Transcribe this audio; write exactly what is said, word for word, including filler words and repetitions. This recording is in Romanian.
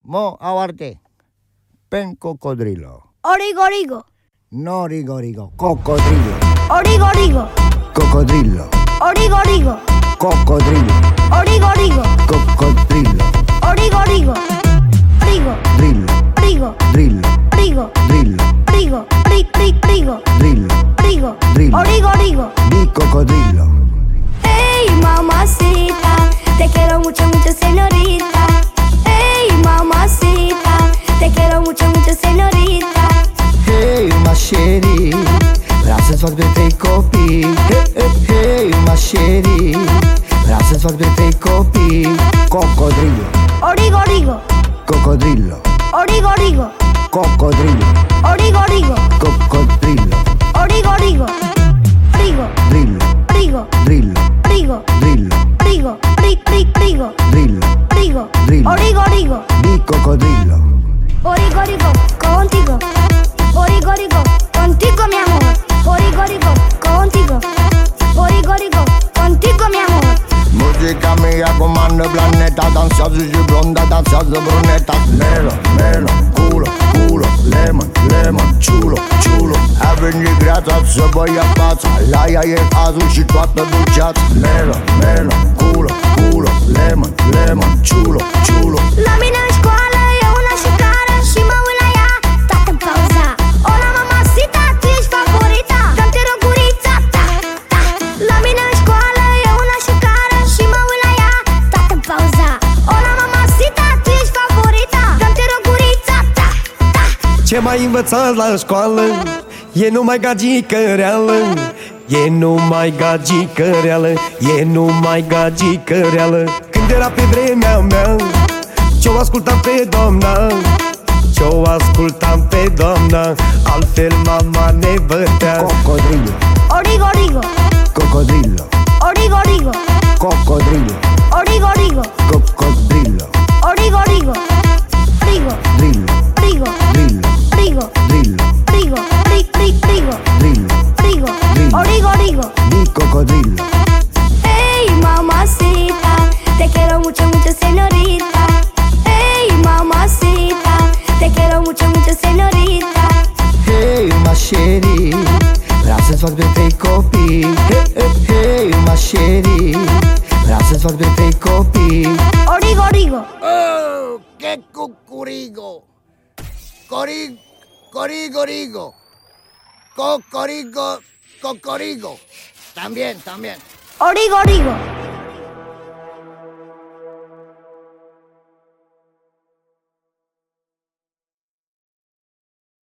Mo awarte. Pen cocodrilo. Origo, origo. No rigo rigo. Cocodrilo. Origo, origo. Cocodrilo. Origo, origo. Cocodrilo. Origo, origo. Cocodrilo. Origo, origo. Rigo. Drillo. Rigo. Drillo. Rigo. Drillo. Rigo. Ri, ri, rigo. Drillo. Rigo. Drillo. Origo, origo. Mi cocodrilo. Hey, mamacita, te quiero mucho, mucho, señorita. Hey, mamacita, te quiero mucho, mucho, señorita. Hey, mașeri, vreau să-ți fac de trei copii. Hey, hey, hey, mașeri, vreau să-ți fac de trei copii. Cocodrilo. Origo, origo. Cocodrilo. Origo, origo. Cocodrilo. Origo, origo. Cocodrilo. Origo, origo. Rigo. Drillo. Rigo. Drillo. Rigo. Drillo. Rigo. Ri, ri, rigo. Drillo. Rigo. Drillo. Origo, origo. Mi cocodrilo. Origo, origo. Contigo. Origo, origo. Contigo, mi amor. Origo, origo. Contigo. Origo, origo. Contigo, mi amor. Muzica mia comandă planeta. Dansează și blonda, dansează bruneta. Melo, melo, culo, culo. Lemon, lemon, ciulo, ciulo. A venit greața să vă ia fața. La ea e azul și toată dulceața. Melo, melo, culo, culo. Lemon, lemon, ciulo, ciulo. La mine în școală e una șicară și mă uit la ea toată în pauza. Ola, mamacita, tu ești favorita. Dă-mi te rog gurița ta, ta. La mine în școală e una șicară și mă uit la ea toată în pauza. Ola, mamacita, tu ești favorita. Dă-mi te rog gurița ta, ta. Ce mai învățați la școală e numai gagică reală. E numai gagică reală. E numai gagică reală. Când era pe vremea mea, ce-o ascultam pe doamna, ce-o ascultam pe doamna, altfel mama ne bătea. Cocodrilo. Origo, origo. Cocodrilo. Origo, origo. Cocodrilo. Origo, origo. Cocodrilo. Origo, origo. Rigo. Drillo. Rigo. Drillo. Rigo. Drillo. Rigo. Ri, ri, rigo. Drillo. Rigo. Drillo. Origo, origo. Mi cocodrilo. Hey, mamacita, te quiero mucho, mucho, señorita. Hey, mamacita, te quiero mucho, mucho, señorita. Hei, mașeri, vreau să-ți fac de trei copii. Hei, hei, hei, mașeri, vreau să-ți fac de trei copii. Origo, origo. Oh, que cucurigo. Cori, corigo, rigo. Cocorigo, cocorigo. También, también. Origo, origo.